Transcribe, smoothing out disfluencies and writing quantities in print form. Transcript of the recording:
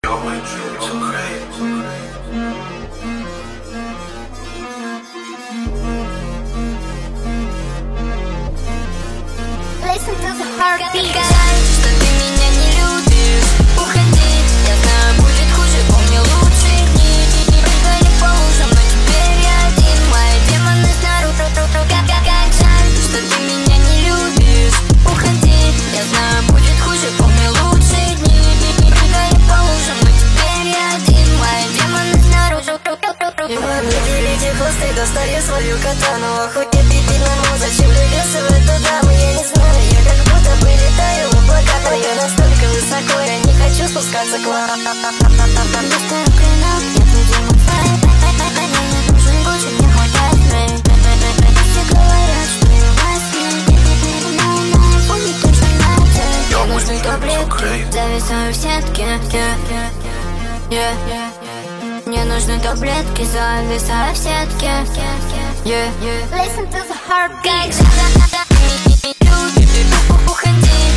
going so crazy. Listen to the heartbeat. Что ты меня не любишь, уходи. Я знаю, будет хуже, помню лучшие дни. Прыгали по лужам, но теперь я один. Мои демоны снаружи. Как жаль, что ты меня не любишь, уходи. Я знаю, будет хуже, помню лучшие дни. Прыгали по лужам, но теперь я один. Мои демоны снаружи. И вы делите хвосты, достали свою катану. Охотник пипиному, зачем влюбился в эту даму, я не знаю. Я как будто бы летаю в облаках, но я настолько высоко, я не хочу спускаться к вам. Достаю клинок, я твой демон файл. Мне не нужен Гуччи, мне хватает Рэй. Все говорят, что я вас но на фоне точно надо. Мне нужны таблетки, зависаю в сетке. Мне нужны таблетки, зависаю в сетке. Listen to the heartbeat. Уходи.